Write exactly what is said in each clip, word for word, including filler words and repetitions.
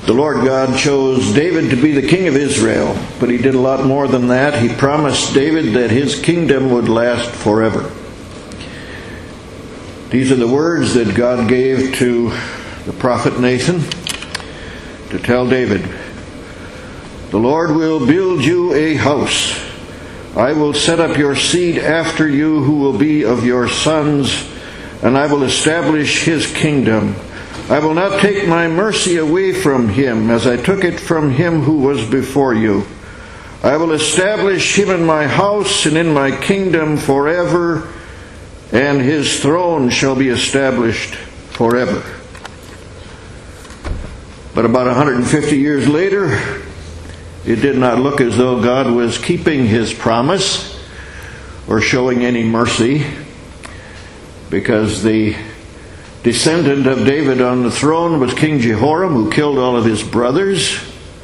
The Lord God chose David to be the king of Israel, but he did a lot more than that. He promised David that his kingdom would last forever. These are the words that God gave to the prophet Nathan to tell David. The Lord will build you a house. I will set up your seed after you, who will be of your sons, and I will establish his kingdom. I will not take my mercy away from him, as I took it from him who was before you. I will establish him in my house and in my kingdom forever, and his throne shall be established forever. But about one hundred fifty years later, it did not look as though God was keeping his promise or showing any mercy, because the descendant of David on the throne was King Jehoram, who killed all of his brothers.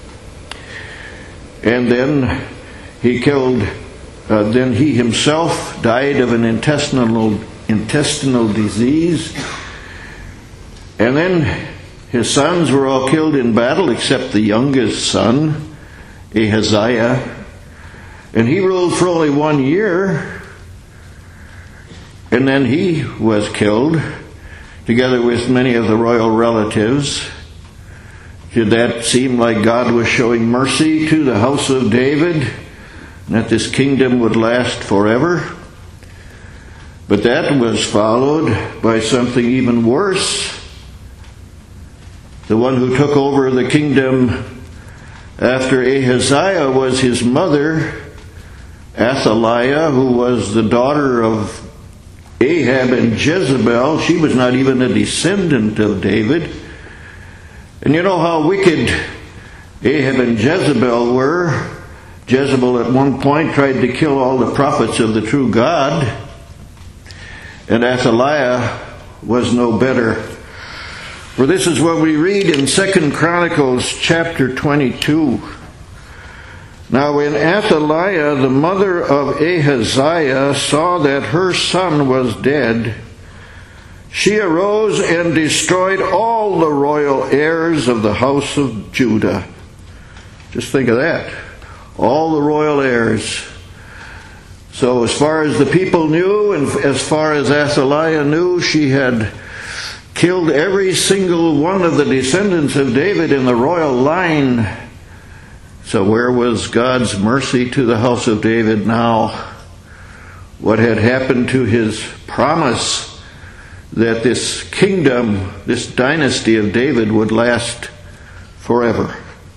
And then he killed, uh, then he himself died of an intestinal intestinal disease. And then his sons were all killed in battle, except the youngest son, Ahaziah, and he ruled for only one year, and then he was killed, together with many of the royal relatives. Did that seem like God was showing mercy to the house of David, and that this kingdom would last forever? But that was followed by something even worse. The one who took over the kingdom after Ahaziah was his mother, Athaliah, who was the daughter of Ahab and Jezebel. She was not even a descendant of David. And you know how wicked Ahab and Jezebel were. Jezebel at one point tried to kill all the prophets of the true God, and Athaliah was no better. For this is what we read in Second Chronicles chapter twenty-two. Now when Athaliah, the mother of Ahaziah, saw that her son was dead, she arose and destroyed all the royal heirs of the house of Judah. Just think of that. All the royal heirs. So as far as the people knew, and as far as Athaliah knew, she had killed every single one of the descendants of David in the royal line. So where was God's mercy to the house of David now? What had happened to his promise that this kingdom, this dynasty of David would last forever?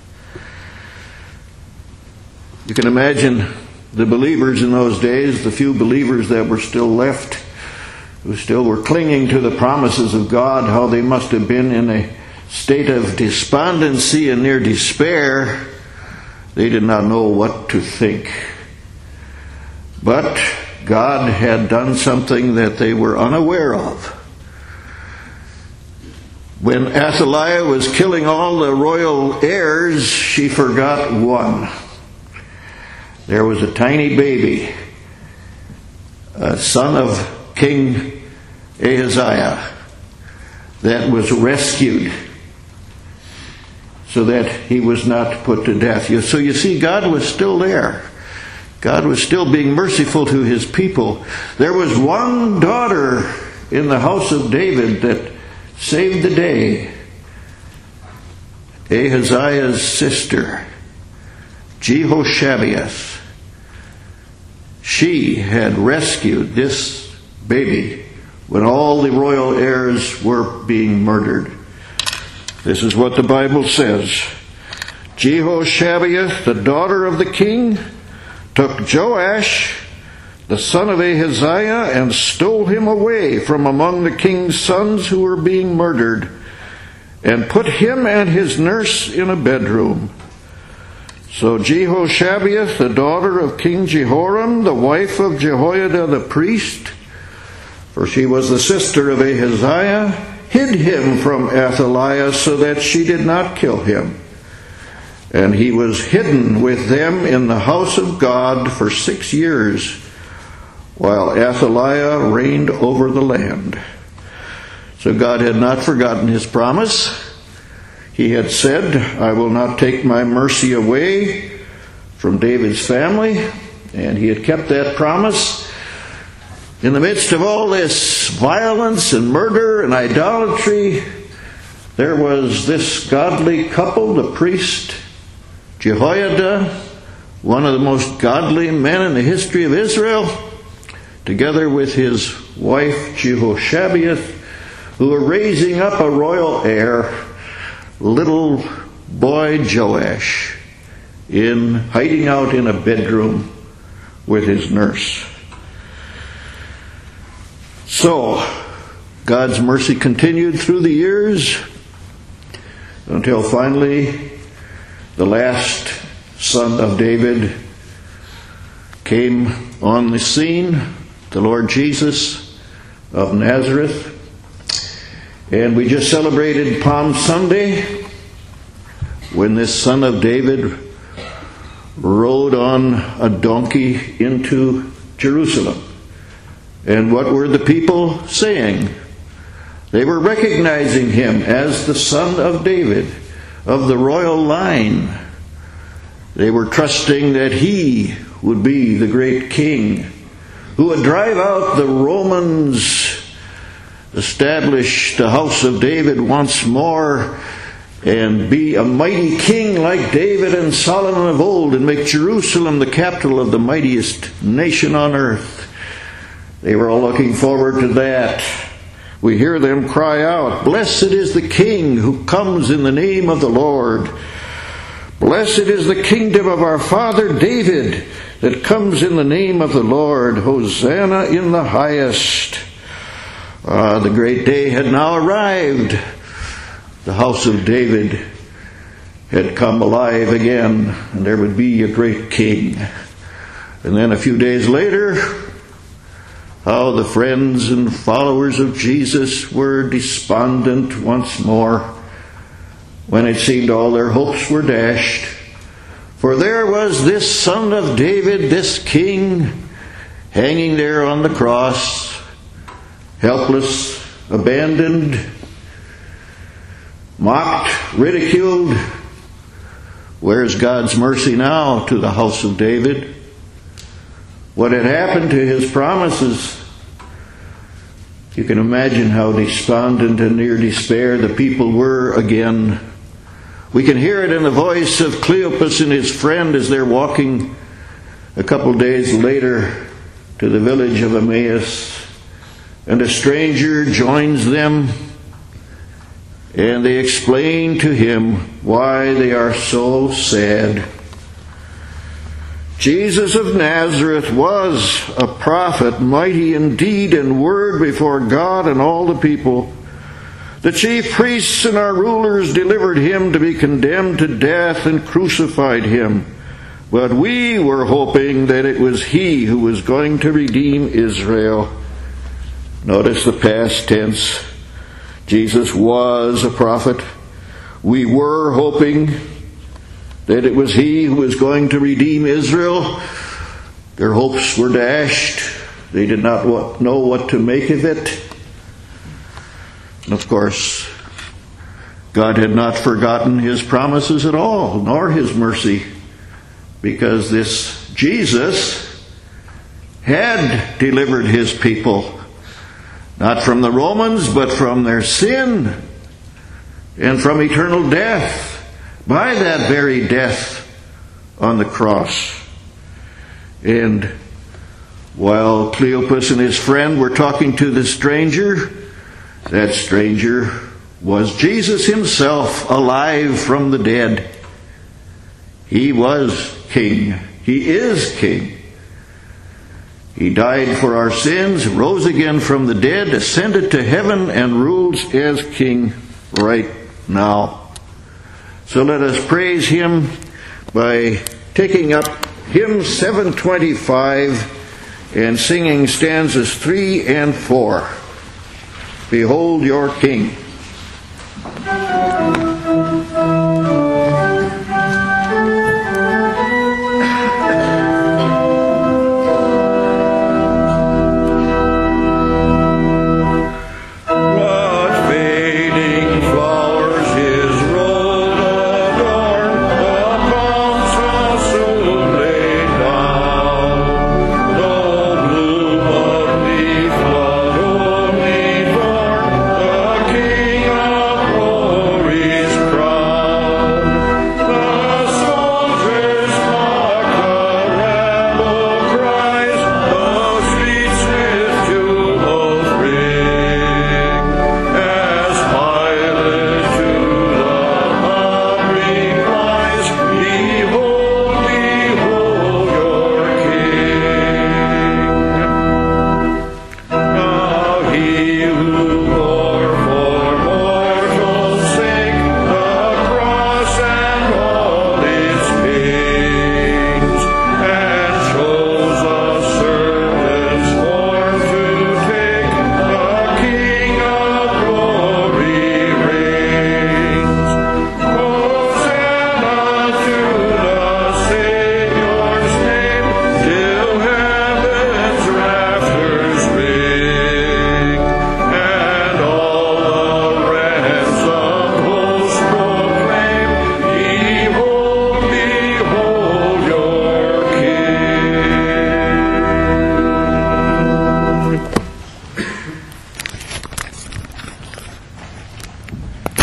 You can imagine the believers in those days, the few believers that were still left, who still were clinging to the promises of God, how they must have been in a state of despondency and near despair. They did not know what to think. But God had done something that they were unaware of. When Athaliah was killing all the royal heirs, she forgot one. There was a tiny baby, a son of King Ahaziah, that was rescued so that he was not put to death. So you see, God was still there. God was still being merciful to his people. There was one daughter in the house of David that saved the day. Ahaziah's sister, Jehoshabeath. She had rescued this baby when all the royal heirs were being murdered. This is what the Bible says. Jehoshabeath, the daughter of the king, took Joash, the son of Ahaziah, and stole him away from among the king's sons who were being murdered, and put him and his nurse in a bedroom. So Jehoshabeath, the daughter of King Jehoram, the wife of Jehoiada the priest, for she was the sister of Ahaziah, hid him from Athaliah so that she did not kill him. And he was hidden with them in the house of God for six years, while Athaliah reigned over the land. So God had not forgotten his promise. He had said, I will not take my mercy away from David's family, and he had kept that promise. In the midst of all this violence and murder and idolatry, there was this godly couple, the priest Jehoiada, one of the most godly men in the history of Israel, together with his wife Jehoshabeath, who were raising up a royal heir, little boy Joash, in hiding out in a bedroom with his nurse. So, God's mercy continued through the years until finally the last son of David came on the scene, the Lord Jesus of Nazareth. And we just celebrated Palm Sunday when this son of David rode on a donkey into Jerusalem. And what were the people saying? They were recognizing him as the son of David, of the royal line. They were trusting that he would be the great king who would drive out the Romans, establish the house of David once more, and be a mighty king like David and Solomon of old, and make Jerusalem the capital of the mightiest nation on earth. They were all looking forward to that. We hear them cry out, "Blessed is the King who comes in the name of the Lord. Blessed is the kingdom of our father David that comes in the name of the Lord. Hosanna in the highest." Uh, the great day had now arrived. The house of David had come alive again, and there would be a great king. And then a few days later, how the friends and followers of Jesus were despondent once more when it seemed all their hopes were dashed. For there was this son of David, this king, hanging there on the cross, helpless, abandoned, mocked, ridiculed. Where's God's mercy now to the house of David? What had happened to his promises? You can imagine how despondent and near despair the people were again. We can hear it in the voice of Cleopas and his friend as they're walking a couple days later to the village of Emmaus. And a stranger joins them, and they explain to him why they are so sad. Jesus of Nazareth was a prophet, mighty in deed and word before God and all the people. The chief priests and our rulers delivered him to be condemned to death and crucified him. But we were hoping that it was he who was going to redeem Israel. Notice the past tense. Jesus was a prophet. We were hoping that it was he who was going to redeem Israel. Their hopes were dashed. They did not know what to make of it. And of course, God had not forgotten his promises at all, nor his mercy, because this Jesus had delivered his people, not from the Romans, but from their sin and from eternal death, by that very death on the cross. And while Cleopas and his friend were talking to the stranger, that stranger was Jesus himself, alive from the dead. He was king. He is king. He died for our sins, rose again from the dead, ascended to heaven, and rules as king right now. So let us praise him by taking up hymn seven twenty-five and singing stanzas three and four. Behold your King.